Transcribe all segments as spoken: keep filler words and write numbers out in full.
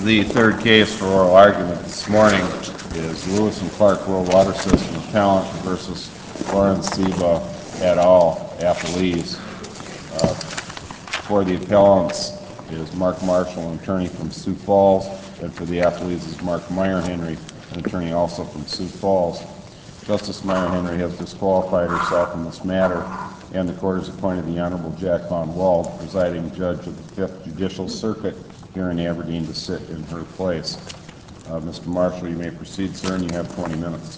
The third case for oral argument this morning is Lewis and Clark Rural Water System Appellant versus Lawrence Ziba et al. Appellees. Uh, for the appellants is Mark Marshall, an attorney from Sioux Falls, and for the appellees is Mark Meyer Henry, an attorney also from Sioux Falls. Justice Meyer Henry has disqualified herself in this matter, and the court has appointed the Honorable Jack Von Wald, presiding judge of the Fifth Judicial Circuit here in Aberdeen, to sit in her place. Uh, Mister Marshall, you may proceed, sir, and you have twenty minutes.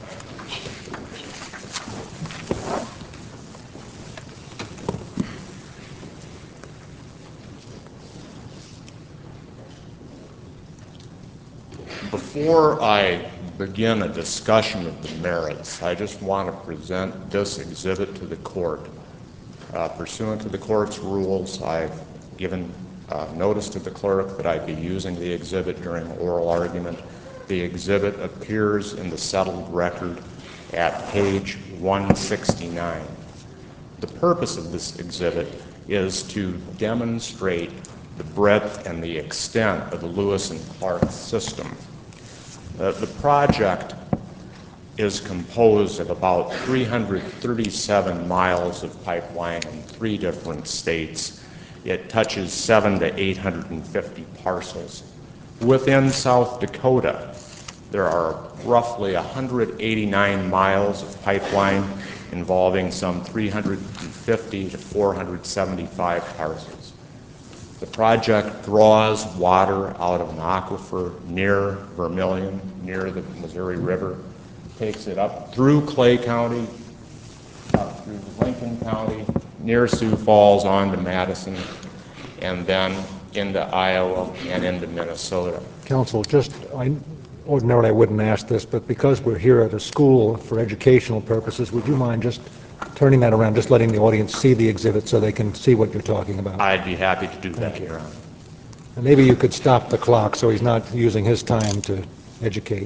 Before I begin a discussion of the merits, I just want to present this exhibit to the court. Uh, pursuant to the court's rules, I've given uh, notice to the clerk that I'd be using the exhibit during oral argument. The exhibit appears in the settled record at page one sixty-nine. The purpose of this exhibit is to demonstrate the breadth and the extent of the Lewis and Clark system. Uh, the project is composed of about three hundred thirty-seven miles of pipeline in three different states. It touches seven to eight hundred fifty parcels. Within South Dakota, there are roughly one hundred eighty-nine miles of pipeline involving some three hundred fifty to four hundred seventy-five parcels. The project draws water out of an aquifer near Vermilion, near the Missouri River, takes it up through Clay County, up through Lincoln County, near Sioux Falls, on to Madison, and then into Iowa and into Minnesota. Counsel, just, I ordinarily I wouldn't ask this, but because we're here at a school for educational purposes, would you mind just turning that around, just letting the audience see the exhibit so they can see what you're talking about? I'd be happy to do Thank that, you. Your Honor. And maybe you could stop the clock so he's not using his time to educate.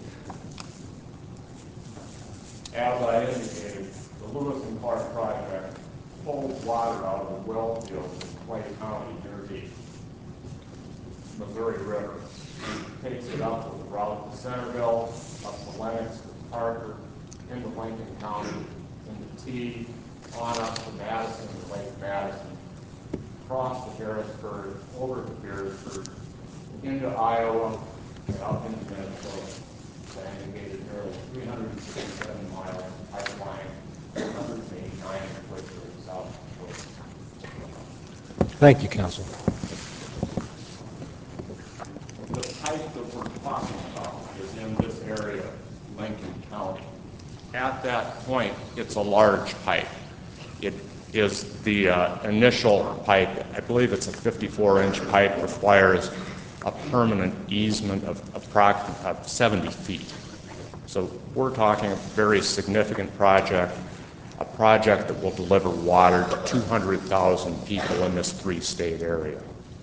As I indicated, the Lewis and Clark project pulls water out of the well fields in Clay County near the Missouri River. It takes it up with the route to Centerville, up to Lennox, to Parker, into Lincoln County, into T, on up to Madison, to Lake Madison, across to Harrisburg, over to Beersford, into Iowa, and up into Minnesota. As I indicated, nearly three hundred sixty-seven miles of pipeline, one hundred eighty-nine of which are in South Dakota. Thank you, Counsel. The pipe that we're talking about is in this area, Lincoln County. At that point, it's a large pipe. It is the uh, initial pipe. I believe it's a fifty-four inch pipe, requires a permanent easement of approximately seventy feet. So we're talking a very significant project, a project that will deliver water to two hundred thousand people in this three-state area.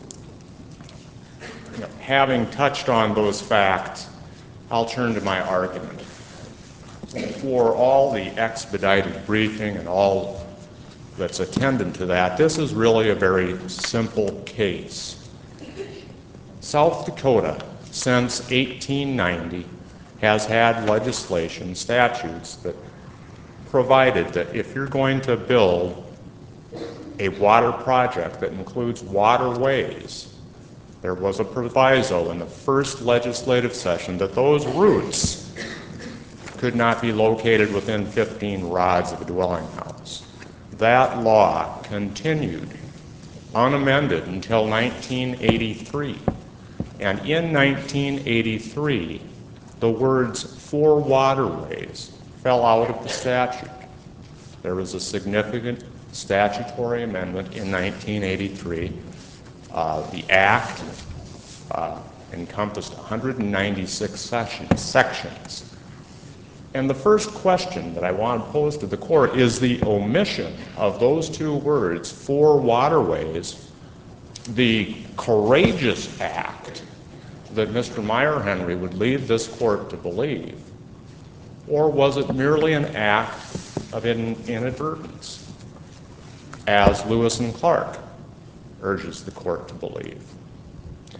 You know, having touched on those facts, I'll turn to my argument. For all the expedited briefing and all that's attendant to that, this is really a very simple case. South Dakota, since eighteen ninety, has had legislation, statutes, that provided that if you're going to build a water project that includes waterways, there was a proviso in the first legislative session that those routes could not be located within fifteen rods of a dwelling house. That law continued unamended until nineteen eighty-three. And in nineteen eighty-three, the words "for waterways" fell out of the statute. There was a significant statutory amendment in nineteen eighty-three. Uh, the Act uh, encompassed one hundred ninety-six sessions, sections. And the first question that I want to pose to the court is the omission of those two words, "for waterways," the courageous act that Mister Meyer Henry would lead this court to believe, or was it merely an act of in- inadvertence, as Lewis and Clark urges the court to believe?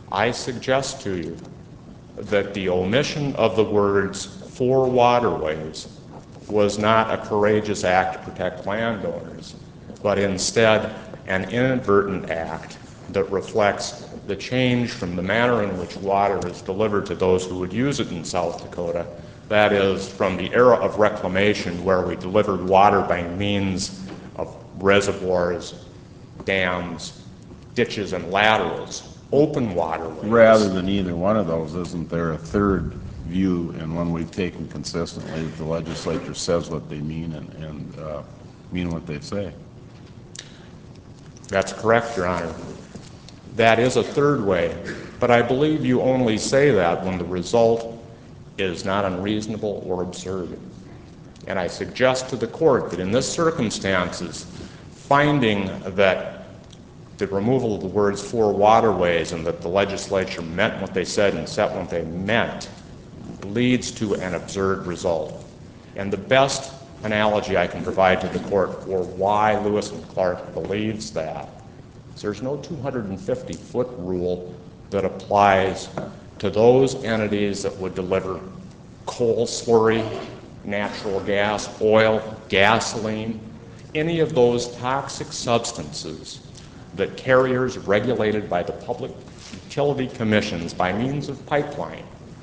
I suggest to you that the omission of the words "for waterways" was not a courageous act to protect landowners, but instead an inadvertent act that reflects the change from the manner in which water is delivered to those who would use it in South Dakota. That is, from the era of reclamation, where we delivered water by means of reservoirs, dams, ditches, and laterals, open waterways. Rather than either one of those, isn't there a third view, and one we've taken consistently, that the legislature says what they mean and, and uh, mean what they say? That's correct, Your Honor. That is a third way, but I believe you only say that when the result is not unreasonable or absurd. And I suggest to the court that in this circumstances, finding that the removal of the words "for waterways" and that the legislature meant what they said and said what they meant leads to an absurd result. And the best analogy I can provide to the court for why Lewis and Clark believes that is there's no two hundred fifty foot rule that applies to those entities that would deliver coal slurry, natural gas, oil, gasoline, any of those toxic substances that carriers regulated by the public utility commissions by means of pipeline.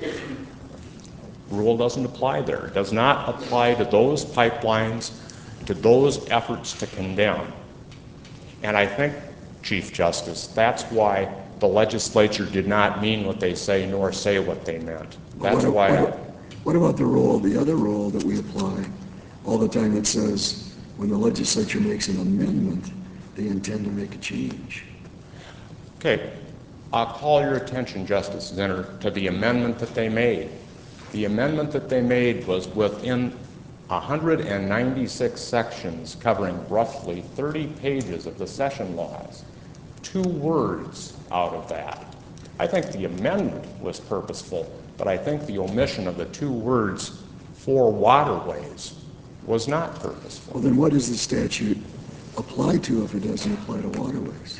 Rule doesn't apply there. It does not apply to those pipelines, to those efforts to condemn. And I think, Chief Justice, that's why the legislature did not mean what they say nor say what they meant. That's what, why. What, what about the rule, the other rule that we apply all the time that says when the legislature makes an amendment, they intend to make a change? Okay, I'll call your attention, Justice Zinner, to the amendment that they made. The amendment that they made was within one hundred ninety-six sections covering roughly thirty pages of the session laws. Two words out of that. I think the amendment was purposeful, but I think the omission of the two words "for waterways" was not purposeful. Well, then what does the statute apply to if it doesn't apply to waterways?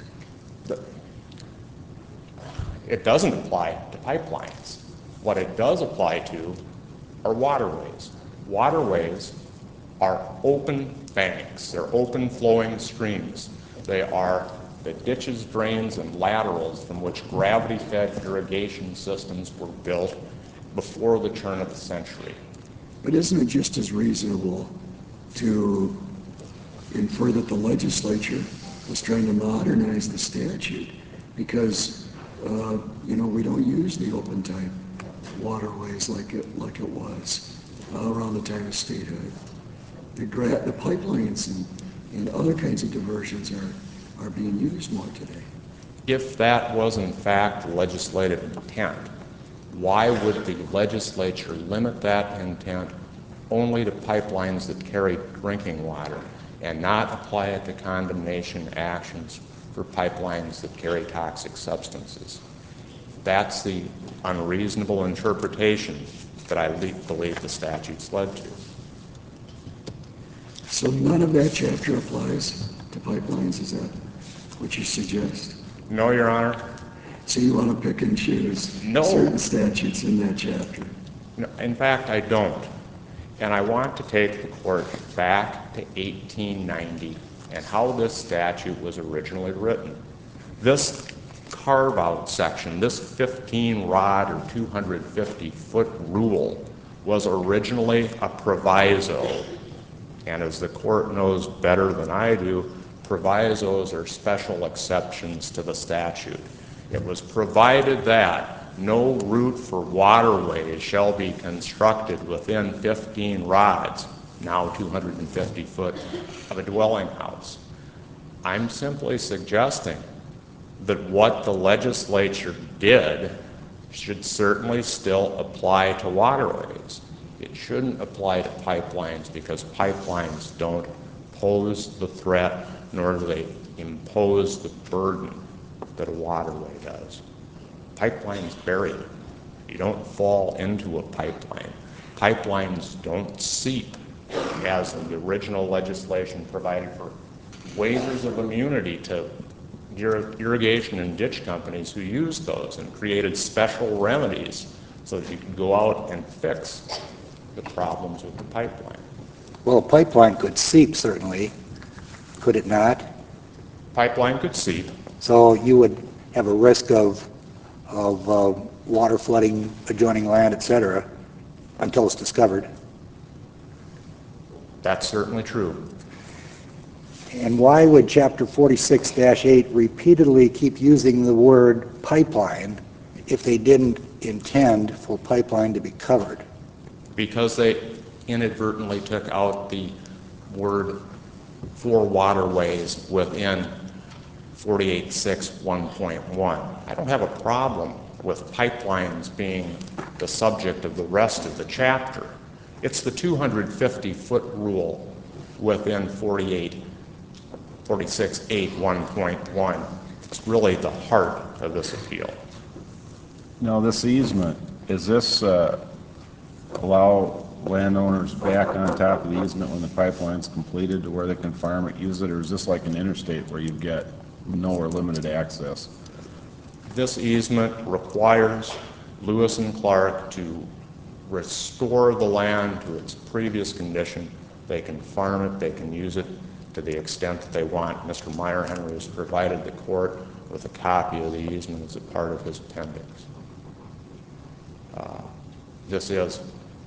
It doesn't apply to pipelines. What it does apply to are waterways. Waterways are open banks. They're open flowing streams. They are the ditches, drains, and laterals from which gravity-fed irrigation systems were built before the turn of the century. But isn't it just as reasonable to infer that the legislature was trying to modernize the statute because, uh, you know, we don't use the open type waterways like it like it was uh, around the time of statehood. The, gra- the pipelines and, and other kinds of diversions are, are being used more today. If that was in fact legislative intent, why would the legislature limit that intent only to pipelines that carry drinking water and not apply it to condemnation actions for pipelines that carry toxic substances? That's the unreasonable interpretation that I le- believe the statute's led to. So none of that chapter applies to pipelines, is that what you suggest? No, Your Honor. So you want to pick and choose No. certain statutes in that chapter? No, in fact, I don't. And I want to take the court back to eighteen ninety and how this statute was originally written. This carve-out section, this fifteen rod or two hundred fifty foot rule, was originally a proviso. And as the court knows better than I do, provisos are special exceptions to the statute. It was provided that no route for waterways shall be constructed within fifteen rods, now two hundred fifty foot, of a dwelling house. I'm simply suggesting that what the legislature did should certainly still apply to waterways. It shouldn't apply to pipelines because pipelines don't pose the threat nor do they impose the burden that a waterway does. Pipelines bury you. You don't fall into a pipeline. Pipelines don't seep, as in the original legislation provided for waivers of immunity to ir- irrigation and ditch companies who used those and created special remedies so that you could go out and fix the problems with the pipeline. Well, a pipeline could seep, certainly, could it not? Pipeline could seep. So you would have a risk of, of uh, water flooding adjoining land, et cetera, until it's discovered. That's certainly true. And why would Chapter forty-six dash eight repeatedly keep using the word pipeline if they didn't intend for pipeline to be covered? Because they inadvertently took out the word for waterways within forty-eight six one point one. I don't have a problem with pipelines being the subject of the rest of the chapter. It's the two hundred fifty foot rule within forty-eight, forty-six eight one point one. It's really the heart of this appeal. Now, this easement, is this uh, allow landowners back on top of the easement when the pipeline's completed to where they can farm it, use it, or is this like an interstate where you get no or limited access? This easement requires Lewis and Clark to restore the land to its previous condition. They can farm it, they can use it to the extent that they want. Mister Meyer Henry has provided the court with a copy of the easement as a part of his appendix. Uh, this is,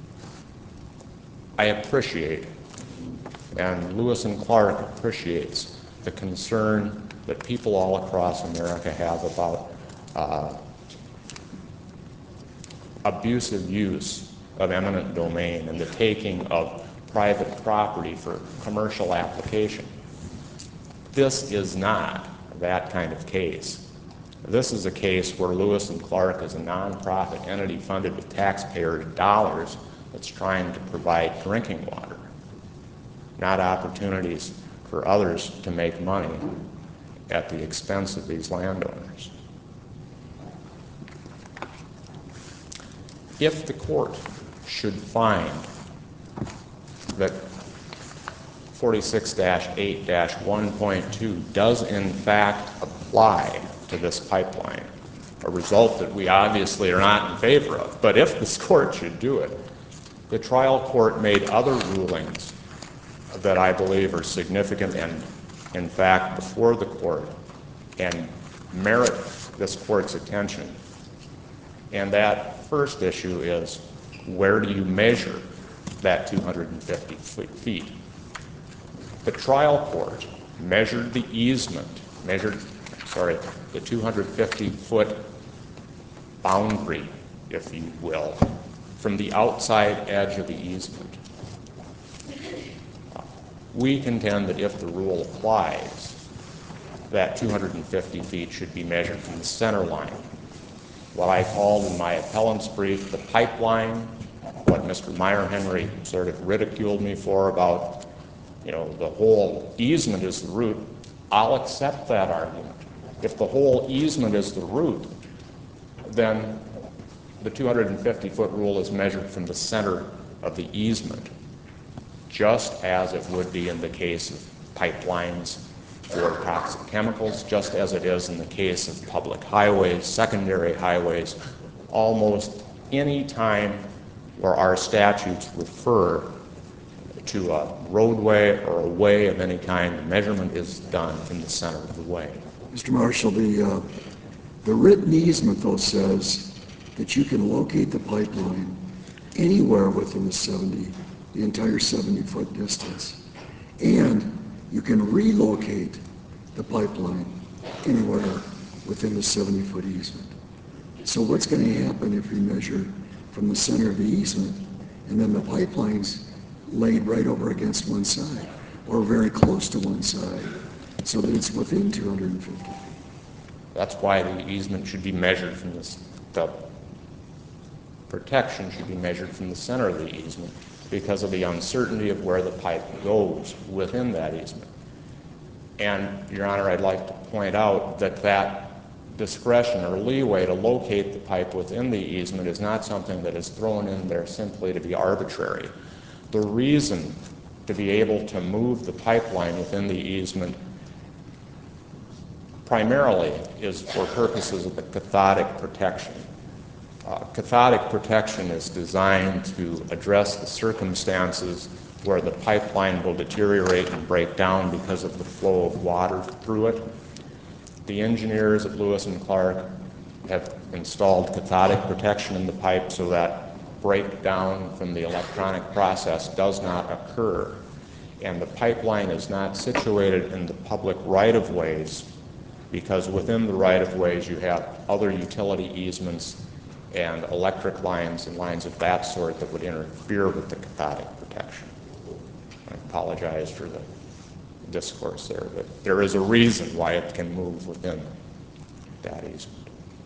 I appreciate, and Lewis and Clark appreciates the concern that people all across America have about uh, abusive use of eminent domain and the taking of private property for commercial application. This is not that kind of case. This is a case where Lewis and Clark is a nonprofit entity funded with taxpayer dollars that's trying to provide drinking water, not opportunities for others to make money at the expense of these landowners. If the court should find that forty-six dash eight dash one point two does in fact apply to this pipeline, a result that we obviously are not in favor of, but if this court should do it, the trial court made other rulings that I believe are significant and in fact before the court and merit this court's attention. And that first issue is, where do you measure that two hundred fifty feet? The trial court measured the easement, measured, sorry, the two hundred fifty foot boundary, if you will, from the outside edge of the easement. We contend that if the rule applies, that two hundred fifty feet should be measured from the center line. What I called in my appellant's brief the pipeline, what Mister Meyer Henry sort of ridiculed me for about, you know, the whole easement is the route, I'll accept that argument. If the whole easement is the route, then the two hundred fifty foot rule is measured from the center of the easement, just as it would be in the case of pipelines for toxic chemicals, just as it is in the case of public highways, secondary highways. Almost any time where our statutes refer to a roadway or a way of any kind, the measurement is done from the center of the way. Mister Marshall, the, uh, the written easement, though, says that you can locate the pipeline anywhere within the seventy, the entire seventy-foot distance. And you can relocate the pipeline anywhere within the seventy-foot easement. So what's going to happen if we measure from the center of the easement and then the pipeline's laid right over against one side or very close to one side so that it's within two hundred fifty feet? That's why the easement should be measured from the, the protection should be measured from the center of the easement, because of the uncertainty of where the pipe goes within that easement. And, Your Honor, I'd like to point out that that discretion or leeway to locate the pipe within the easement is not something that is thrown in there simply to be arbitrary. The reason to be able to move the pipeline within the easement primarily is for purposes of the cathodic protection. Uh, cathodic protection is designed to address the circumstances where the pipeline will deteriorate and break down because of the flow of water through it. The engineers at Lewis and Clark have installed cathodic protection in the pipe so that breakdown from the electronic process does not occur. And the pipeline is not situated in the public right-of-ways because within the right-of-ways you have other utility easements and electric lines and lines of that sort that would interfere with the cathodic protection. I apologize for the discourse there, but there is a reason why it can move within that easement.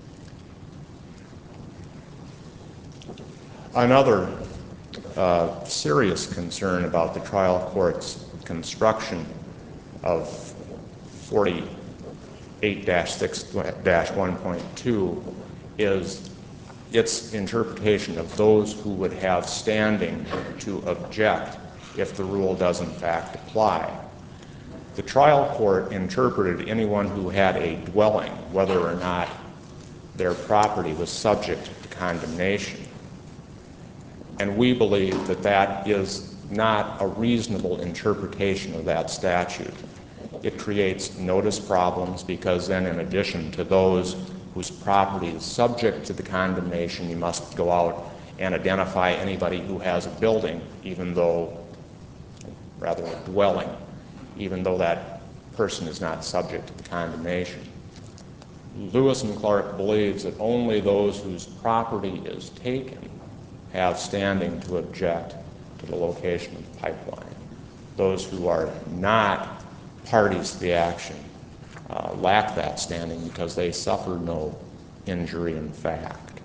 Another uh, serious concern about the trial court's construction of forty-eight dash six dash one point two is its interpretation of those who would have standing to object if the rule does in fact apply. The trial court interpreted anyone who had a dwelling, whether or not their property was subject to condemnation. And we believe that that is not a reasonable interpretation of that statute. It creates notice problems because then in addition to those whose property is subject to the condemnation, you must go out and identify anybody who has a building, even though, rather a dwelling, even though that person is not subject to the condemnation. Lewis and Clark believes that only those whose property is taken have standing to object to the location of the pipeline. Those who are not parties to the action uh, lack that standing because they suffer no injury in fact.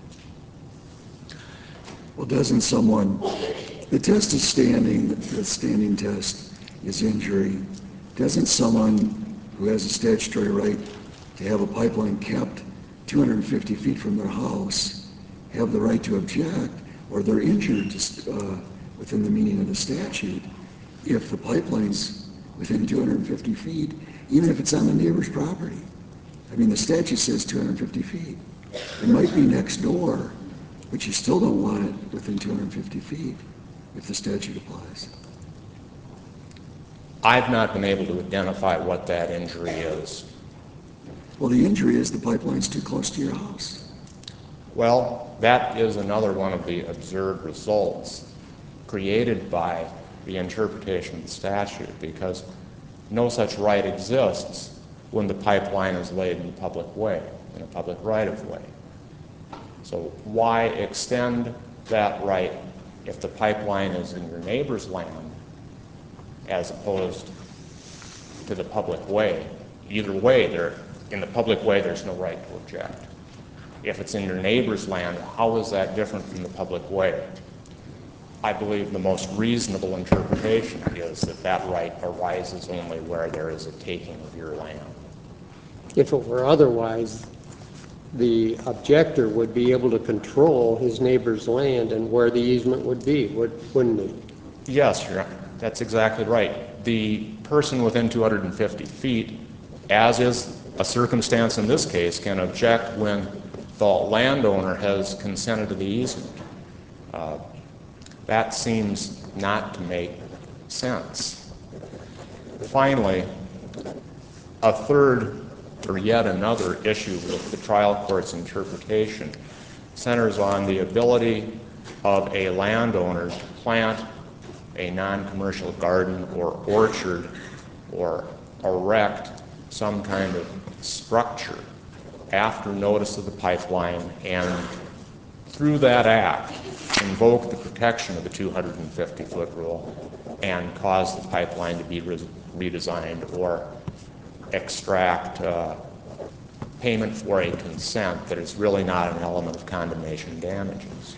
Well, doesn't someone, the test is standing, the standing test is injury. Doesn't someone who has a statutory right to have a pipeline kept two hundred fifty feet from their house have the right to object, or they're injured just, uh, within the meaning of the statute if the pipeline's within two hundred fifty feet, even if it's on the neighbor's property? I mean, the statute says two hundred fifty feet. It might be next door, but you still don't want it within two hundred fifty feet if the statute applies. I've not been able to identify what that injury is. Well, the injury is the pipeline's too close to your house. Well, that is another one of the absurd results created by the interpretation of the statute, because no such right exists when the pipeline is laid in the public way, in a public right-of-way. So why extend that right if the pipeline is in your neighbor's land as opposed to the public way? Either way, there, in the public way, there's no right to object. If it's in your neighbor's land, how is that different from the public way? I believe the most reasonable interpretation is that that right arises only where there is a taking of your land. If it were otherwise, the objector would be able to control his neighbor's land and where the easement would be, wouldn't he? Yes, Your Honor, that's exactly right. The person within two hundred fifty feet, as is a circumstance in this case, can object when the landowner has consented to the easement. Uh, that seems not to make sense. Finally, a third or yet another issue with the trial court's interpretation centers on the ability of a landowner to plant a non-commercial garden or orchard or erect some kind of structure after notice of the pipeline and through that act invoke the protection of the two hundred fifty foot rule and cause the pipeline to be re redesigned or extract uh, payment for a consent that is really not an element of condemnation damages.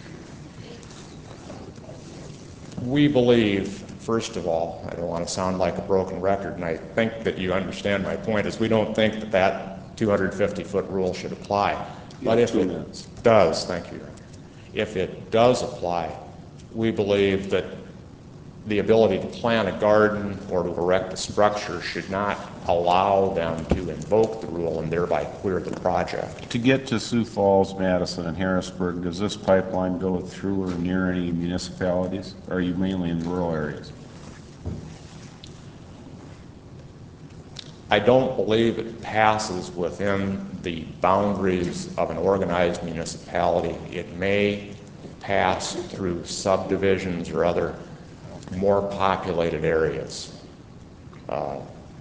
We believe, first of all, I don't want to sound like a broken record, and I think that you understand my point, is we don't think that that two hundred fifty foot rule should apply. But if it does, thank you, if it does apply, we believe that the ability to plant a garden or to erect a structure should not allow them to invoke the rule and thereby clear the project. To get to Sioux Falls, Madison, and Harrisburg, does this pipeline go through or near any municipalities? Or are you mainly in rural areas? I don't believe it passes within the boundaries of an organized municipality. It may pass through subdivisions or other more populated areas. Uh,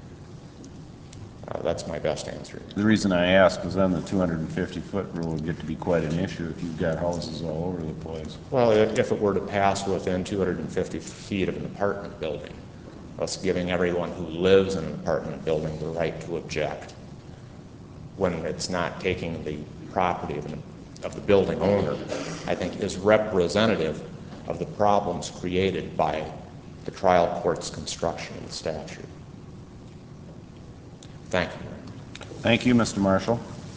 uh, that's my best answer. The reason I ask is then the two hundred fifty foot rule would get to be quite an issue if you've got houses all over the place. Well, if if it were to pass within two hundred fifty feet of an apartment building, thus giving everyone who lives in an apartment building the right to object when it's not taking the property of, an, of the building owner, I think is representative of the problems created by the trial court's construction of the statute. Thank you. Thank you, Mister Marshall.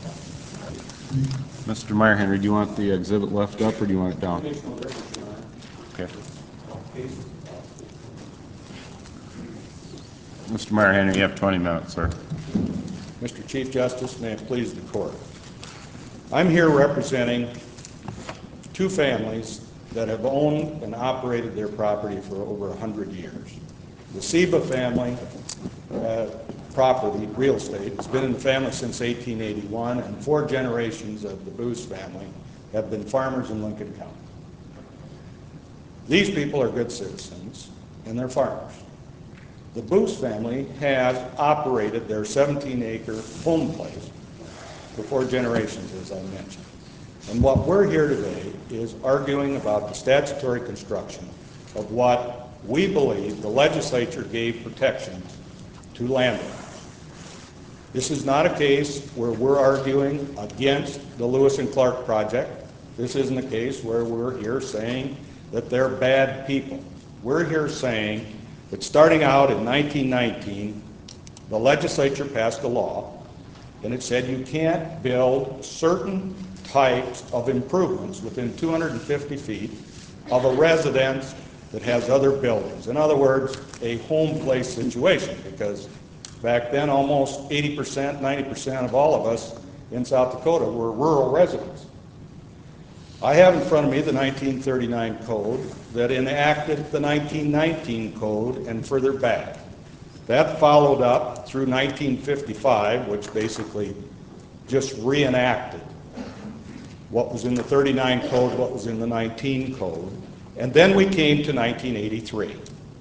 Mister Meyer-Henry, do you want the exhibit left up or do you want it down? Okay. Mister Meyer-Henry, you have twenty minutes, sir. Mister Chief Justice, may it please the court. I'm here representing two families that have owned and operated their property for over one hundred years. The Seba family uh, property, real estate, has been in the family since eighteen eighty-one, and four generations of the Booth family have been farmers in Lincoln County. These people are good citizens, and they're farmers. The Booth family has operated their seventeen acre home place for four generations, as I mentioned. And what we're here today is arguing about the statutory construction of what we believe the legislature gave protection to landowners. This is not a case where we're arguing against the Lewis and Clark project. This isn't a case where we're here saying that they're bad people. We're here saying that starting out in nineteen nineteen, the legislature passed a law, and it said you can't build certain types of improvements within two hundred fifty feet of a residence that has other buildings. In other words, a home place situation, because back then almost eighty percent, ninety percent of all of us in South Dakota were rural residents. I have in front of me the nineteen thirty-nine code that enacted the nineteen nineteen code and further back. That followed up through nineteen fifty-five, which basically just reenacted what was in the thirty-nine code, what was in the nineteen code. And then we came to nineteen eighty-three.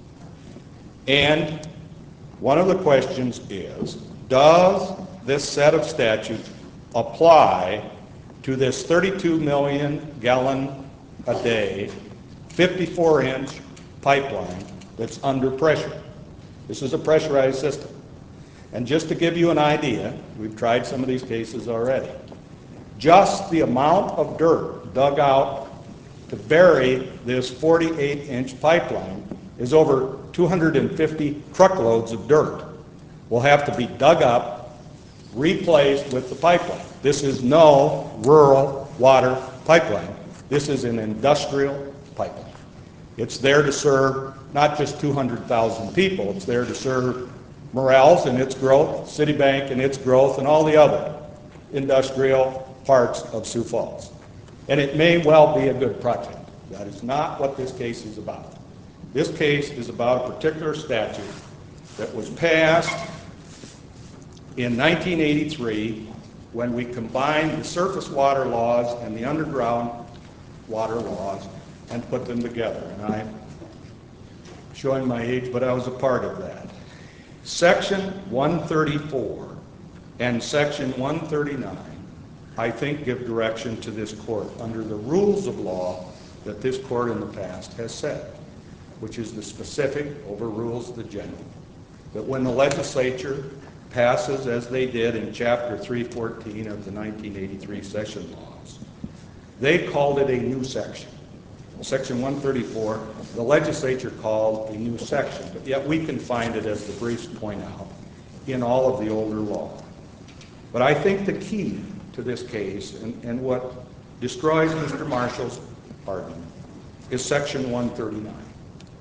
And one of the questions is, does this set of statutes apply to this thirty-two million gallon a day, fifty-four inch pipeline that's under pressure? This is a pressurized system. And just to give you an idea, we've tried some of these cases already. Just the amount of dirt dug out to bury this forty-eight inch pipeline is over two hundred fifty truckloads of dirt will have to be dug up, replaced with the pipeline. This is no rural water pipeline. This is an industrial pipeline. It's there to serve not just two hundred thousand people, it's there to serve Morales and its growth, Citibank and its growth, and all the other industrial parts of Sioux Falls. And it may well be a good project. That is not what this case is about. This case is about a particular statute that was passed in nineteen eighty-three when we combined the surface water laws and the underground water laws and put them together. And I'm showing my age, but I was a part of that. Section one thirty-four and Section one thirty-nine, I think, give direction to this court under the rules of law that this court in the past has set, which is the specific overrules the general. That when the legislature passes, as they did in Chapter three fourteen of the nineteen eighty-three session laws, they called it a new section. Section one thirty-four, the legislature called a new section, but yet we can find it, as the briefs point out, in all of the older law. But I think the key to this case, and, and what destroys Mister Marshall's argument, is Section one thirty-nine.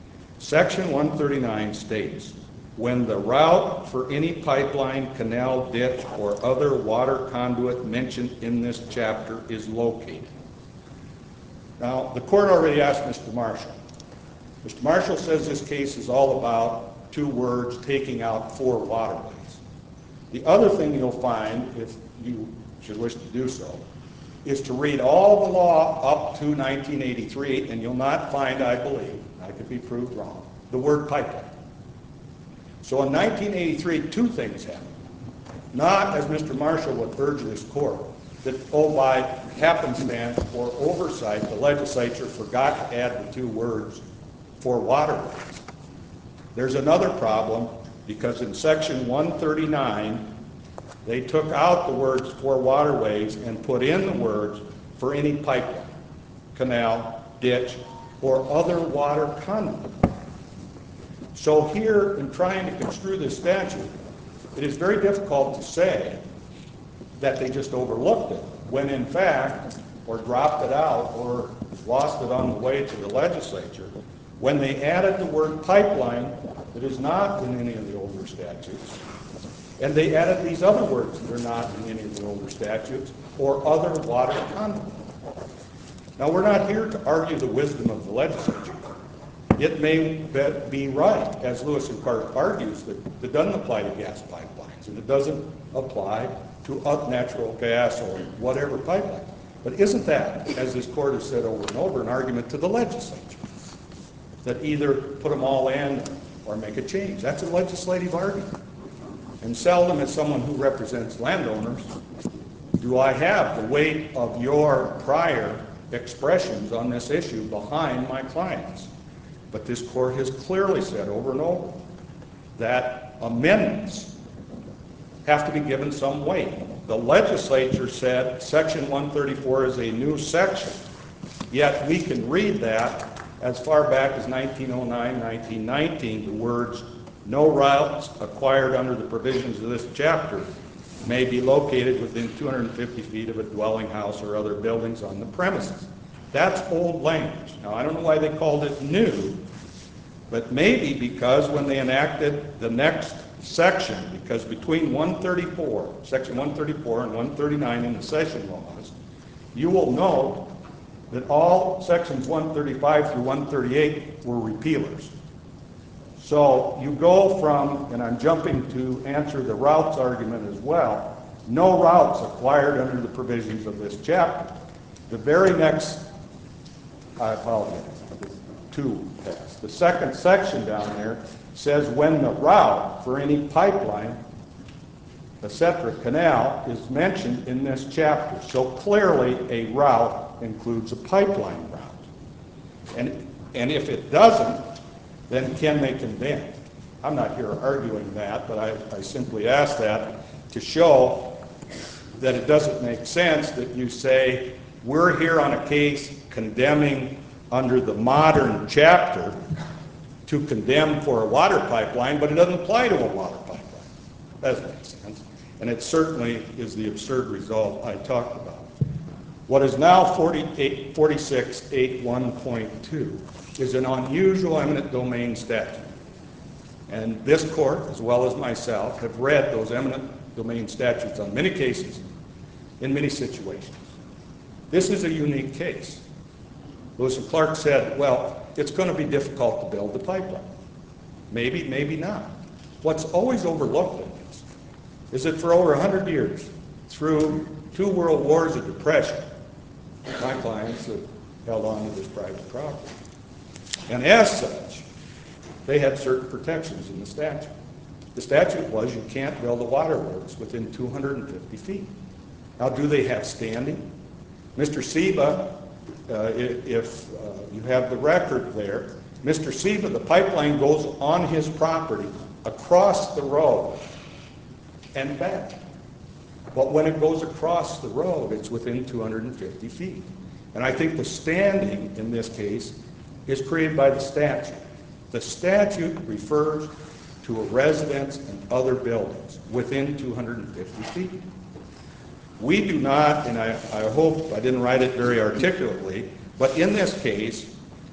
Section one thirty-nine states, when the route for any pipeline, canal, ditch, or other water conduit mentioned in this chapter is located. Now, the court already asked Mister Marshall. Mister Marshall says this case is all about two words taking out four waterways. The other thing you'll find, if you should wish to do so, is to read all the law up to nineteen eighty-three, and you'll not find, I believe, I could be proved wrong, the word pipeline. So in nineteen eighty-three, two things happened. Not, as Mister Marshall would urge this court, that, oh, by happenstance or oversight, the legislature forgot to add the two words for waterways. There's another problem, because in section one thirty-nine, they took out the words for waterways and put in the words for any pipeline, canal, ditch, or other water conduit. So here, in trying to construe this statute, it is very difficult to say that they just overlooked it, when in fact, or dropped it out, or lost it on the way to the legislature, when they added the word pipeline that is not in any of the older statutes, and they added these other words that are not in any of the older statutes, or other water conduit. Now, we're not here to argue the wisdom of the legislature. It may be right, as Lewis and Clark argues, that it doesn't apply to gas pipelines, and it doesn't apply to natural gas or whatever pipeline. But isn't that, as this court has said over and over, an argument to the legislature? That either put them all in or make a change. That's a legislative argument. And seldom, as someone who represents landowners, do I have the weight of your prior expressions on this issue behind my clients. But this court has clearly said over and over that amendments have to be given some weight. The legislature said section one thirty-four is a new section, yet we can read that as far back as nineteen oh nine, nineteen nineteen, the words, no routes acquired under the provisions of this chapter may be located within two hundred fifty feet of a dwelling house or other buildings on the premises. That's old language. Now, I don't know why they called it new, but maybe because when they enacted the next section, because between one thirty-four, section one thirty-four and one thirty-nine in the session laws, you will note that all sections one thirty-five through one thirty-eight were repealers. So you go from, and I'm jumping to answer the routes argument as well, no routes acquired under the provisions of this chapter. The very next, I apologize, two pass. The second section down there says when the route for any pipeline, et cetera, canal is mentioned in this chapter. So clearly a route includes a pipeline route. And, and if it doesn't, then can they condemn? I'm not here arguing that, but I, I simply ask that to show that it doesn't make sense that you say, we're here on a case condemning under the modern chapter to condemn for a water pipeline, but it doesn't apply to a water pipeline. That doesn't make sense. And it certainly is the absurd result I talked about. What is now forty-six eighty-one point two is an unusual eminent domain statute. And this court, as well as myself, have read those eminent domain statutes on many cases, in many situations. This is a unique case. Lewis and Clark said, well, it's going to be difficult to build the pipeline. Maybe, maybe not. What's always overlooked in this is that for over one hundred years, through two world wars of depression, my clients have held on to this private property. And as such, they had certain protections in the statute. The statute was you can't build a waterworks within two hundred fifty feet. Now, do they have standing? Mister Seba, uh, if uh, you have the record there, Mister Seba, the pipeline goes on his property across the road and back. But when it goes across the road, it's within two hundred fifty feet. And I think the standing in this case is created by the statute. The statute refers to a residence and other buildings within two hundred fifty feet. We do not, and I, I hope I didn't write it very articulately, but in this case,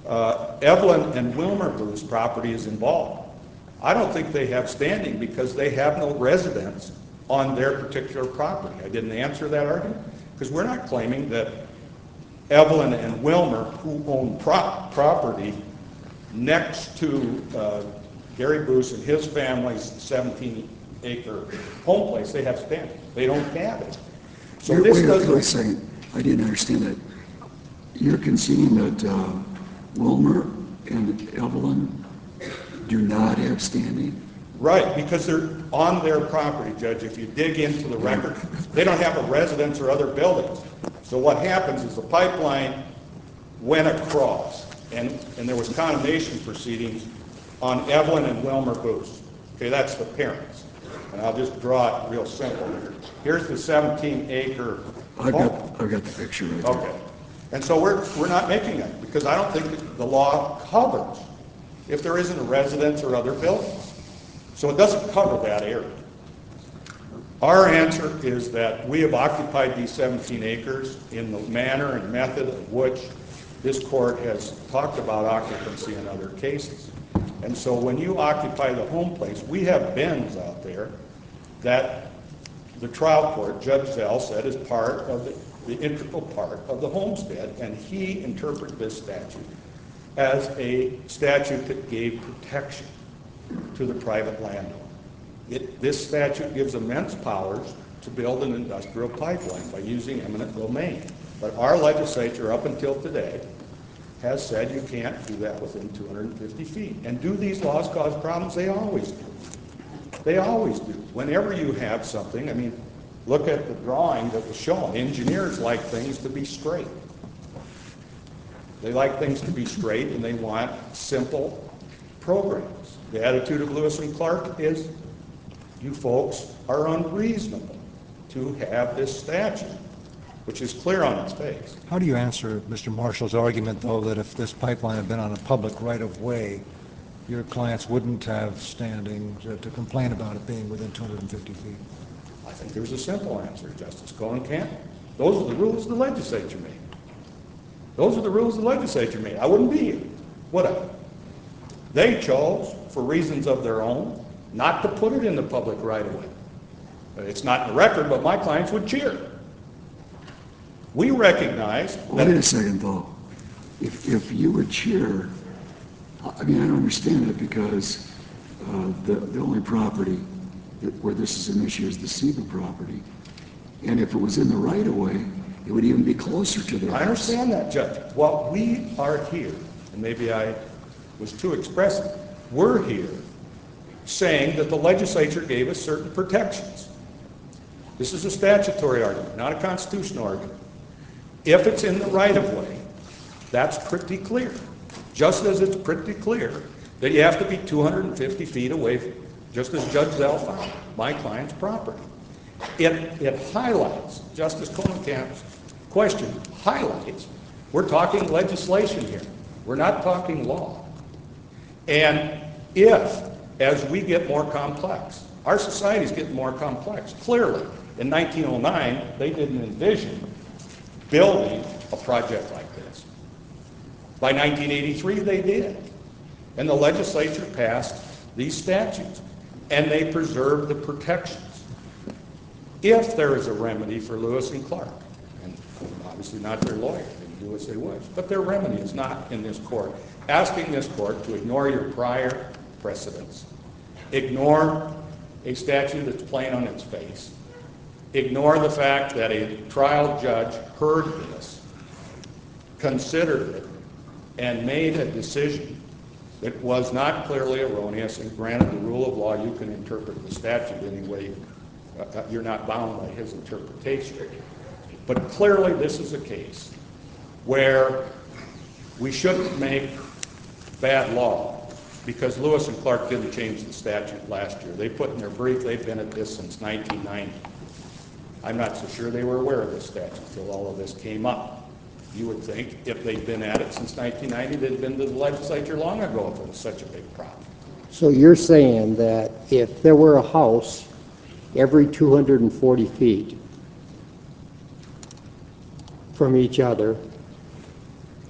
uh, Evelyn and Wilmer Booth's property is involved. I don't think they have standing because they have no residence on their particular property. I didn't answer that argument because we're not claiming that Evelyn and Wilmer, who own pro property next to uh, Gary Booth and his family's seventeen acre home place, they have standing. They don't have it. So You're- this wait, doesn't... wait a second. I didn't understand that. You're conceding that uh, Wilmer and Evelyn do not have standing? Right, because they're on their property, Judge. If you dig into the record, they don't have a residence or other buildings. So what happens is the pipeline went across, and, and there was condemnation proceedings on Evelyn and Wilmer Booth. Okay, that's the parents. And I'll just draw it real simple here. Here's the seventeen acre I've home. got, I've got the picture right there. Okay. And so we're, we're not making it, because I don't think that the law covers if there isn't a residence or other buildings. So it doesn't cover that area. Our answer is that we have occupied these seventeen acres in the manner and method of which this court has talked about occupancy in other cases. And so when you occupy the home place, we have bins out there that the trial court, Judge Zell, said is part of the, the integral part of the homestead, and he interpreted this statute as a statute that gave protection to the private landowner. It, this statute gives immense powers to build an industrial pipeline by using eminent domain. But our legislature, up until today, has said you can't do that within two hundred fifty feet. And do these laws cause problems? They always do. They always do. Whenever you have something, I mean, look at the drawing that was shown. Engineers like things to be straight. They like things to be straight, and they want simple programs. The attitude of Lewis and Clark is, you folks are unreasonable to have this statute, which is clear on its face. How do you answer Mister Marshall's argument, though, that if this pipeline had been on a public right-of-way, your clients wouldn't have standing to, to complain about it being within two hundred fifty feet? I think there's a simple answer, Justice Cohen-Camp. Those are the rules the legislature made. Those are the rules the legislature made. I wouldn't be here, would I? They chose, for reasons of their own, not to put it in the public right-of-way. It's not in the record, but my clients would cheer. We recognize that... Wait a second, though. If, if you would cheer, I mean, I don't understand it, because uh, the, the only property that, where this is an issue is the Seba property. And if it was in the right-of-way, it would even be closer to their I house. understand that, Judge. Well, we are here, and maybe I was too expressive. We're here saying that the legislature gave us certain protections. This is a statutory argument, not a constitutional argument. If it's in the right-of-way, that's pretty clear. Just as it's pretty clear that you have to be two hundred fifty feet away, from, just as Judge Zell found, my client's property. It, it highlights, Justice Cohen-Camp's question highlights, we're talking legislation here. We're not talking law. And if, as we get more complex, our society's getting more complex, clearly, in nineteen oh nine, they didn't envision building a project like this. By nineteen eighty-three, they did. And the legislature passed these statutes, and they preserved the protections. If there is a remedy for Lewis and Clark, and obviously not their lawyer, they can do as they wish, but their remedy is not in this court, asking this court to ignore your prior precedents, ignore a statute that's plain on its face, ignore the fact that a trial judge heard this, considered it, and made a decision that was not clearly erroneous, and granted the rule of law, you can interpret the statute any way, uh, you're not bound by his interpretation. But clearly this is a case where we shouldn't make bad law, because Lewis and Clark didn't change the statute last year. They put in their brief they've been at this since nineteen ninety. I'm not so sure they were aware of this statute until all of this came up. You would think if they'd been at it since nineteen ninety, they'd been to the legislature long ago if it was such a big problem. So you're saying that if there were a house every two hundred forty feet from each other,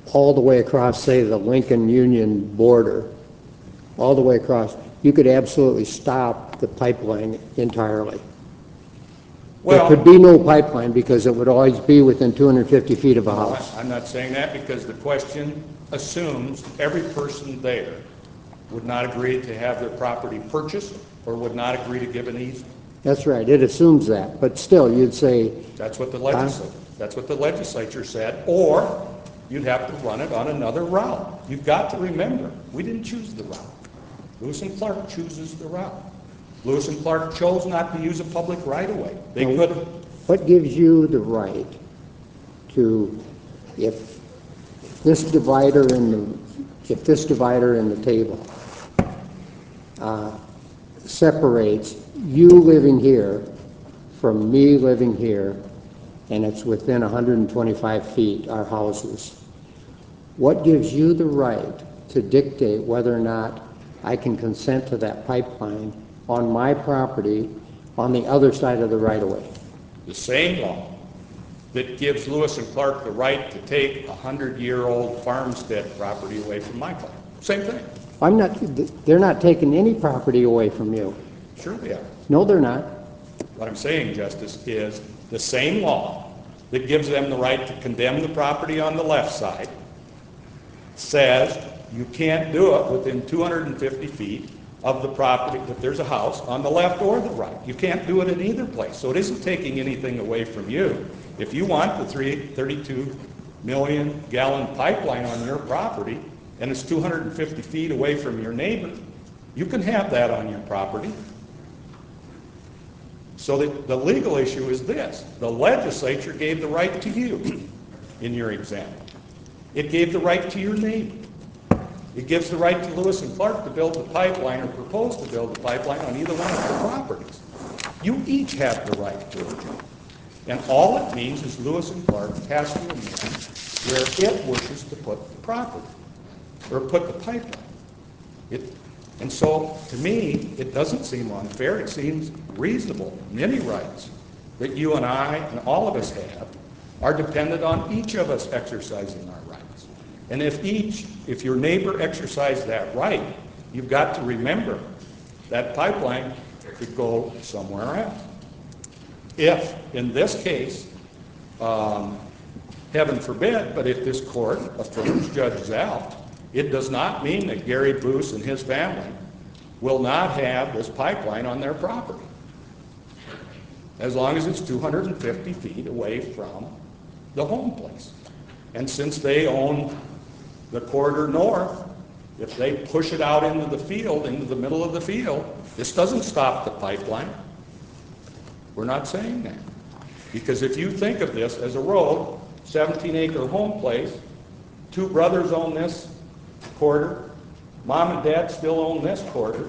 all the way across, say, the Lincoln Union border, all the way across, you could absolutely stop the pipeline entirely. There Well, could be no pipeline because it would always be within two hundred fifty feet of a no, house. I'm not saying that because the question assumes every person there would not agree to have their property purchased or would not agree to give an easement. That's right, it assumes that, but still, you'd say, That's what the legislature, that's what the legislature said, or you'd have to run it on another route. You've got to remember, we didn't choose the route. Lewis and Clark chooses the route. Lewis and Clark chose not to use a public right-of-way. They No. could have. what gives you the right to, if this divider in the, if this divider in the table uh, separates you living here from me living here, and it's within one hundred twenty-five feet, our houses, what gives you the right to dictate whether or not I can consent to that pipeline on my property on the other side of the right-of-way? The same law that gives Lewis and Clark the right to take a hundred-year-old farmstead property away from my farm. Same thing. I'm not, they're not taking any property away from you. Sure they are. No, they're not. What I'm saying, Justice, is the same law that gives them the right to condemn the property on the left side says you can't do it within two hundred fifty feet of the property, if there's a house on the left or the right. You can't do it in either place. So it isn't taking anything away from you. If you want the three, thirty-two million gallon pipeline on your property and it's two hundred fifty feet away from your neighbor, you can have that on your property. So the, the legal issue is this. The legislature gave the right to you in your example. It gave the right to your neighbor. It gives the right to Lewis and Clark to build the pipeline or propose to build the pipeline on either one of their properties. You each have the right to it. And all it means is Lewis and Clark has to amend where it wishes to put the property or put the pipeline. It, and so, to me, it doesn't seem unfair. It seems reasonable. Many rights that you and I and all of us have are dependent on each of us exercising our rights. And if each, if your neighbor exercised that right, you've got to remember that pipeline could go somewhere else. If, in this case, um, heaven forbid, but if this court affirms Judge Zalft, it does not mean that Gary Boos and his family will not have this pipeline on their property, as long as it's two hundred fifty feet away from the home place. And since they own the corridor north, if they push it out into the field, into the middle of the field, this doesn't stop the pipeline. We're not saying that. Because if you think of this as a road, seventeen acre home place, two brothers own this quarter, mom and dad still own this quarter.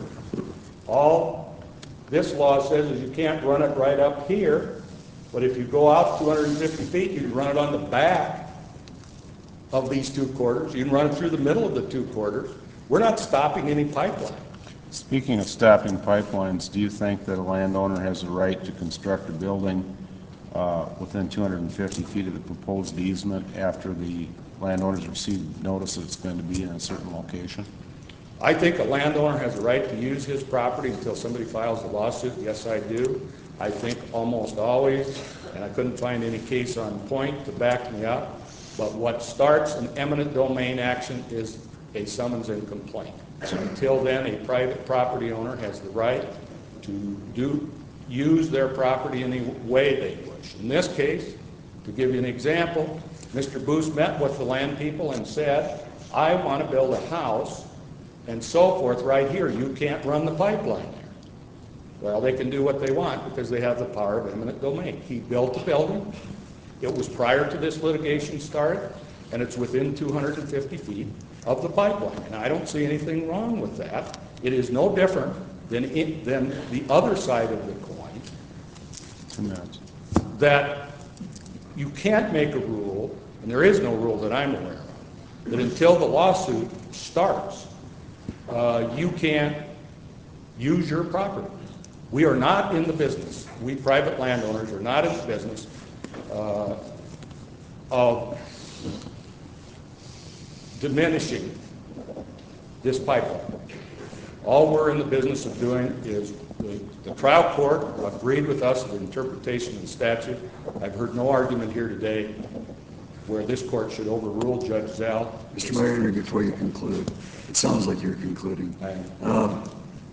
All this law says is you can't run it right up here, but if you go out two hundred fifty feet, you can run it on the back of these two quarters. You can run it through the middle of the two quarters. We're not stopping any pipeline. Speaking of stopping pipelines, do you think that a landowner has a right to construct a building uh, within two hundred fifty feet of the proposed easement after the landowners receive notice that it's going to be in a certain location? I think a landowner has a right to use his property until somebody files a lawsuit. Yes, I do. I think almost always, and I couldn't find any case on point to back me up, but what starts an eminent domain action is a summons and complaint. So until then, a private property owner has the right to do use their property any way they wish. In this case, to give you an example, Mister Boos met with the land people and said, I want to build a house and so forth right here. You can't run the pipeline there. Well, they can do what they want because they have the power of eminent domain. He built the building. It was prior to this litigation started, and it's within two hundred fifty feet of the pipeline. And I don't see anything wrong with that. It is no different than, it, than the other side of the coin. Two minutes. That you can't make a rule, and there is no rule that I'm aware of, that until the lawsuit starts, uh, you can't use your property. We are not in the business, we private landowners are not in the business uh, of diminishing this pipeline. All we're in the business of doing is, the, the trial court agreed with us with the interpretation of the statute. I've heard no argument here today where this court should overrule Judge Zell. Mister Mayor, before you conclude, it sounds like you're concluding. Um,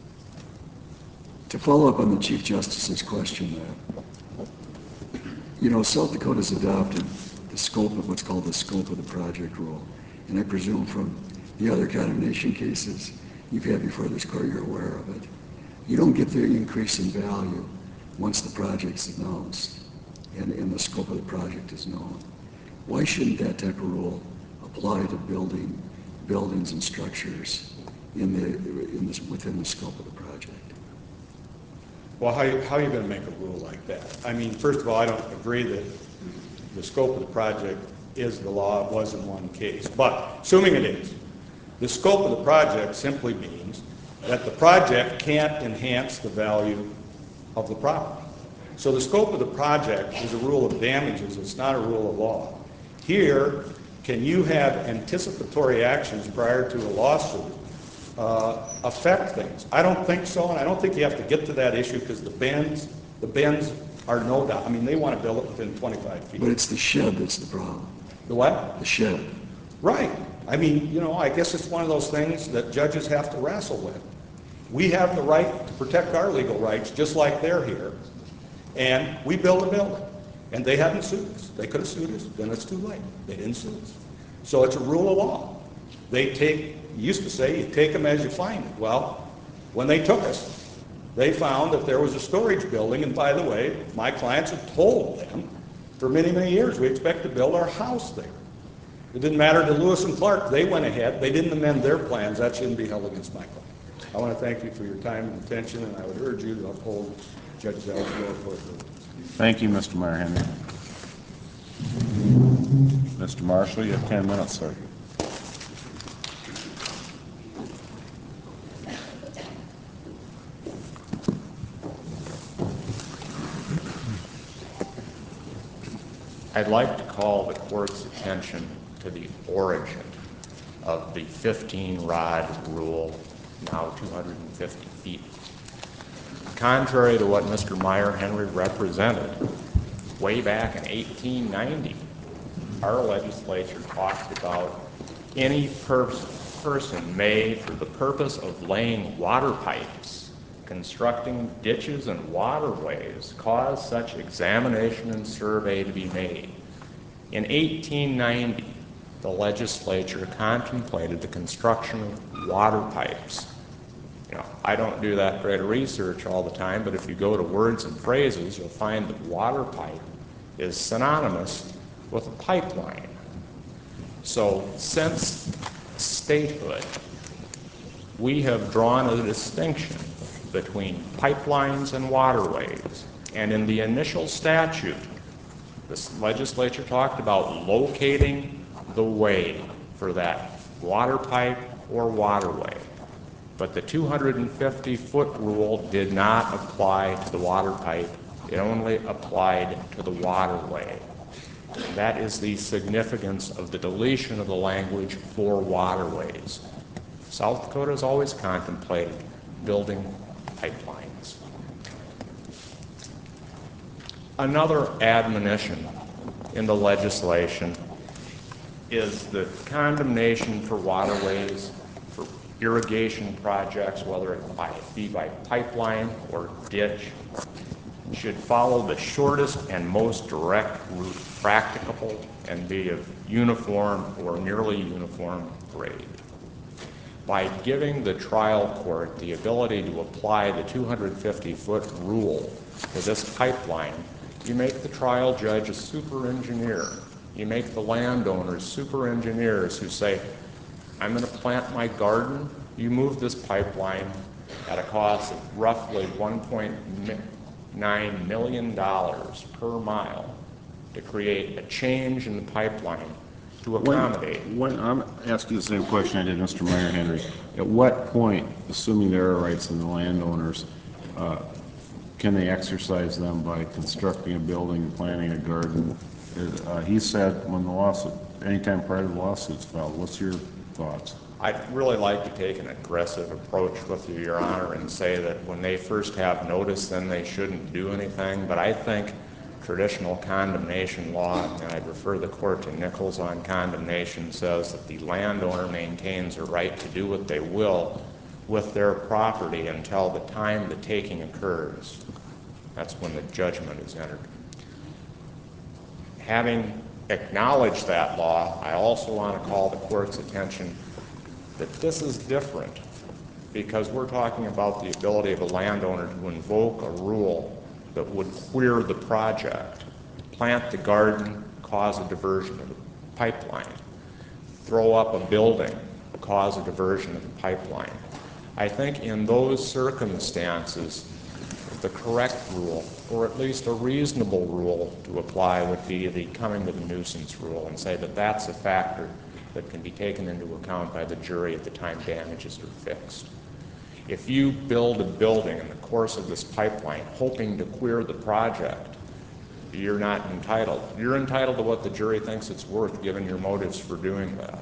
to follow up on the Chief Justice's question there, you know, South Dakota's adopted the scope of what's called the scope of the project rule. And I presume from the other condemnation cases you've had before this court, you're aware of it. You don't get the increase in value once the project's announced and, and the scope of the project is known. Why shouldn't that type of rule apply to building buildings and structures in the, in this, within the scope of the project? Well, how, you, how are you going to make a rule like that? I mean, first of all, I don't agree that the scope of the project is the law. It was in one case. But assuming it is, the scope of the project simply means that the project can't enhance the value of the property. So the scope of the project is a rule of damages. It's not a rule of law. Here, can you have anticipatory actions prior to a lawsuit uh, affect things? I don't think so, and I don't think you have to get to that issue because the bends, the bends are no doubt. I mean, they want to build it within twenty-five feet. But it's the shed that's the problem. The what? The shed. Right. I mean, you know, I guess it's one of those things that judges have to wrestle with. We have the right to protect our legal rights just like they're here, and we build a building. And they haven't sued us. They could have sued us, then it's too late. They didn't sue us. So it's a rule of law. They take, used to say, you take them as you find it. Well, when they took us, they found that there was a storage building, and by the way, my clients had told them for many, many years, we expect to build our house there. It didn't matter to Lewis and Clark. They went ahead. They didn't amend their plans. That shouldn't be held against my client. I want to thank you for your time and attention, and I would urge you to uphold Judge Zell's lower court ruling. Thank you, Mister Mayor Henry. Mister Marshall, you have ten minutes, sir. I'd like to call the court's attention to the origin of the fifteen rod rule, now two hundred fifty feet. Contrary to what Mister Meyer Henry represented, way back in eighteen ninety, our legislature talked about any pers person may, for the purpose of laying water pipes, constructing ditches and waterways, cause such examination and survey to be made. In eighteen ninety, the legislature contemplated the construction of water pipes. You know, I don't do that great research all the time, but if you go to words and phrases, you'll find that water pipe is synonymous with a pipeline. So since statehood, we have drawn a distinction between pipelines and waterways. And in the initial statute, the legislature talked about locating the way for that water pipe or waterway. But the two hundred fifty foot rule did not apply to the water pipe. It only applied to the waterway. And that is the significance of the deletion of the language for waterways. South Dakota has always contemplated building pipelines. Another admonition in the legislation is the condemnation for waterways, for irrigation projects, whether it be by pipeline or ditch, should follow the shortest and most direct route practicable and be of uniform or nearly uniform grade. By giving the trial court the ability to apply the two hundred fifty foot rule to this pipeline, you make the trial judge a super engineer. You make the landowners super engineers who say, I'm going to plant my garden, you move this pipeline at a cost of roughly one point nine million dollars per mile to create a change in the pipeline to accommodate. When, when, I'm asking the same question I did Mister Mayor Henry. At what point, assuming there are rights in the landowners, uh, can they exercise them by constructing a building, planting a garden? Uh, he said when the lawsuit, anytime prior to the lawsuit's filed. What's your thoughts? I'd really like to take an aggressive approach with you, Your Honor, and say that when they first have notice, then they shouldn't do anything. But I think traditional condemnation law, and I'd refer the court to Nichols on condemnation, says that the landowner maintains a right to do what they will with their property until the time the taking occurs. That's when the judgment is entered. Having acknowledged that law, I also want to call the court's attention that this is different because we're talking about the ability of a landowner to invoke a rule that would queer the project, plant the garden, cause a diversion of the pipeline, throw up a building, cause a diversion of the pipeline. I think in those circumstances, the correct rule, or at least a reasonable rule to apply, would be the coming to the nuisance rule and say that that's a factor that can be taken into account by the jury at the time damages are fixed. If you build a building in the course of this pipeline hoping to queer the project, you're not entitled. You're entitled to what the jury thinks it's worth given your motives for doing that.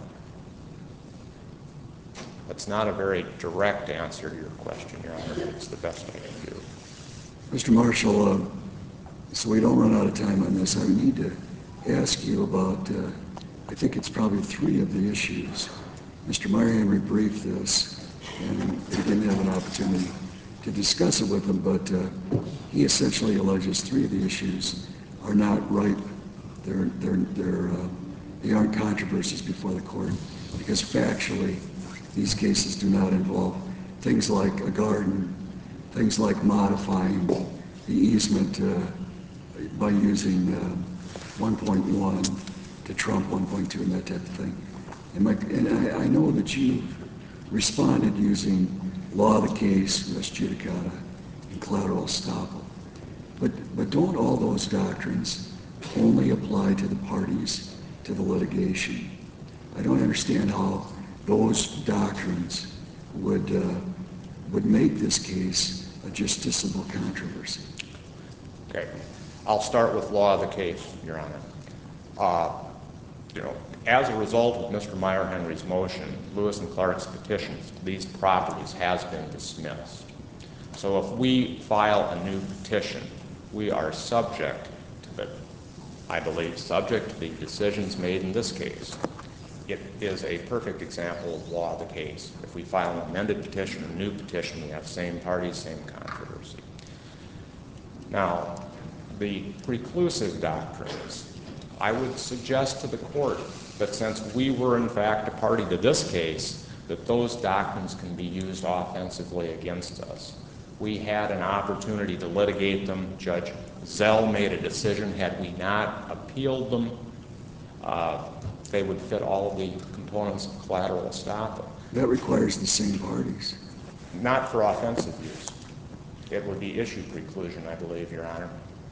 That's not a very direct answer to your question, Your Honor, but it's the best I can do. Mister Marshall, uh, so we don't run out of time on this, I need to ask you about, uh, I think it's probably three of the issues. Mister Myers briefed this, and he didn't have an opportunity to discuss it with him, but uh, he essentially alleges three of the issues are not ripe. They're, they're, they're, uh, they aren't controversies before the court, because factually, these cases do not involve things like a garden, things like modifying the easement uh, by using uh, one point one to trump one point two and that type of thing. And, my, and I, I know that you responded using law of the case, res judicata, and collateral estoppel. But, but don't all those doctrines only apply to the parties to the litigation? I don't understand how those doctrines would, uh, would make this case a justiciable controversy. Okay. I'll start with law of the case, Your Honor. Uh, you know, as a result of Mister Meyer Henry's motion, Lewis and Clark's petitions to these properties has been dismissed. So if we file a new petition, we are subject to the, I believe, subject to the decisions made in this case. It is a perfect example of law of the case. If we file an amended petition, a new petition, we have same parties, same controversy. Now, the preclusive doctrines, I would suggest to the court that since we were in fact a party to this case, that those doctrines can be used offensively against us. We had an opportunity to litigate them. Judge Zell made a decision. Had we not appealed them, uh, they would fit all of the components of collateral estoppel. That requires the same parties. Not for offensive use. It would be issue preclusion, I believe, Your Honor.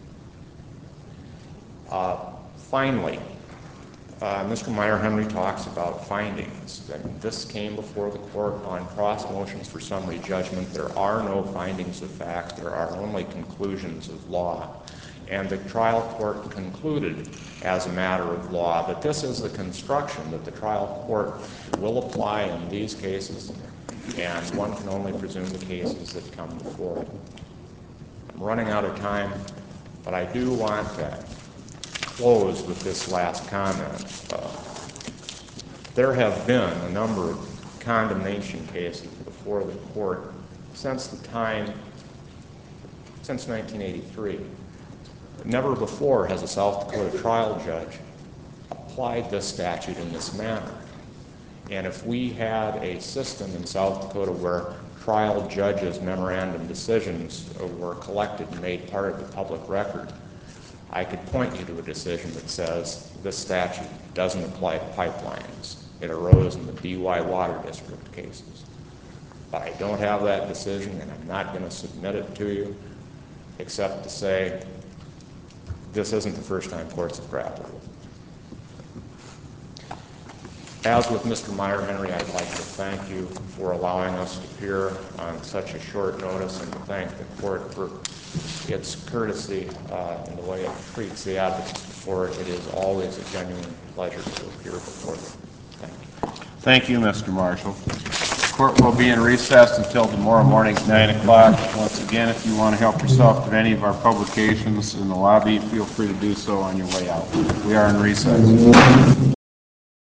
Uh, finally, uh, Mister Meyer Henry talks about findings. And this came before the court on cross motions for summary judgment. There are no findings of fact. There are only conclusions of law. And the trial court concluded, as a matter of law, that this is the construction that the trial court will apply in these cases, and one can only presume the cases that come before it. I'm running out of time, but I do want to close with this last comment. Uh, there have been a number of condemnation cases before the court since the time, since nineteen eighty-three. Never before has a South Dakota trial judge applied this statute in this manner. And if we had a system in South Dakota where trial judges' memorandum decisions were collected and made part of the public record, I could point you to a decision that says this statute doesn't apply to pipelines. It arose in the B Y Water District cases. But I don't have that decision, and I'm not going to submit it to you, except to say this isn't the first time courts have grappled with it. As with Mister Meyer Henry, I'd like to thank you for allowing us to appear on such a short notice, and to thank the court for its courtesy uh, in the way it treats the advocates before it. It is always a genuine pleasure to appear before them. Thank you. Thank you, Mister Marshall. Court will be in recess until tomorrow morning at nine o'clock. Once again, if you want to help yourself to any of our publications in the lobby, feel free to do so on your way out. We are in recess.